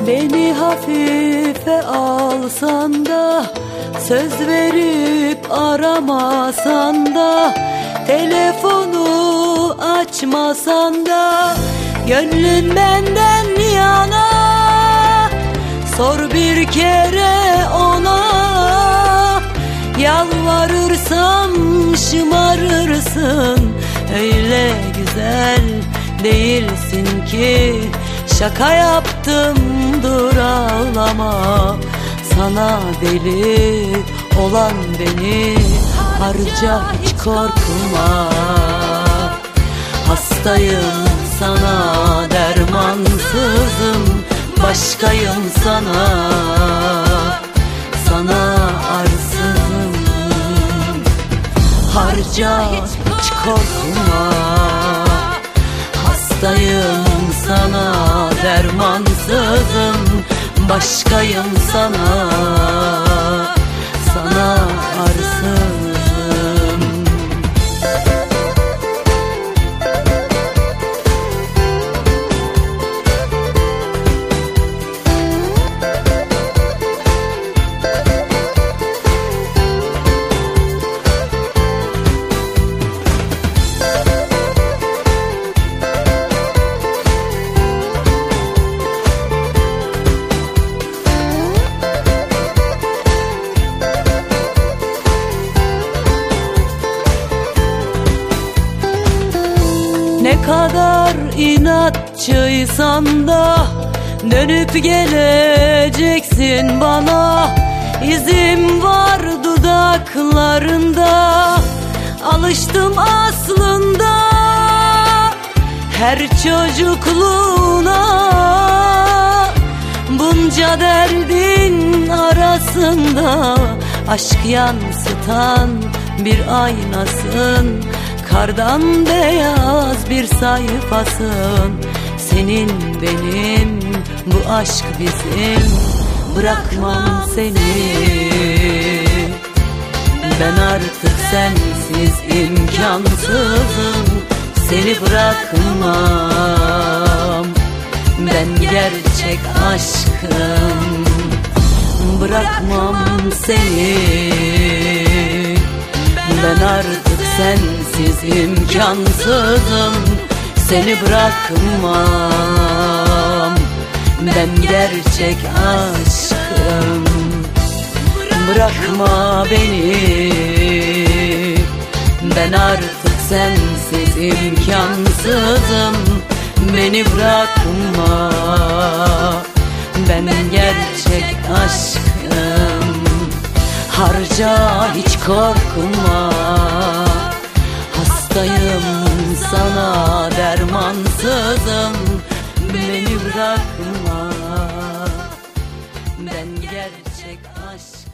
Beni hafife alsan da, söz verip aramasan da, telefonu açmasan da, gönlün benden yana. Sor bir kere ona, yalvarırsam şımarırsın. Öyle güzel değilsin ki, şaka yaptım dur ağlama. Sana deli olan beni harca hiç korkma. Hastayım sana dermansızım, başkayım sana, sana arsızım. Harca hiç korkma. Hastayım sana dermansızım, başkayım sana, sana arsızım. Ne kadar inatçıysan da, dönüp geleceksin bana. İzim var dudaklarında, alıştım aslında her çocukluğuna. Bunca derdin arasında, aşk yansıtan bir aynasın. Kardan beyaz bir sayfasın. Senin benim, bu aşk bizim. Bırakmam seni, ben artık sensiz imkansızım. Seni bırakmam, ben gerçek aşkım. Bırakmam seni, ben artık sensiz imkansızım. Seni bırakmam, ben gerçek aşkım. Bırakma beni, ben artık sensiz imkansızım. Beni bırakma, ben gerçek aşkım. Harca hiç korkma. Hastayım sana dermansızım. Beni bırakma, ben gerçek aşk.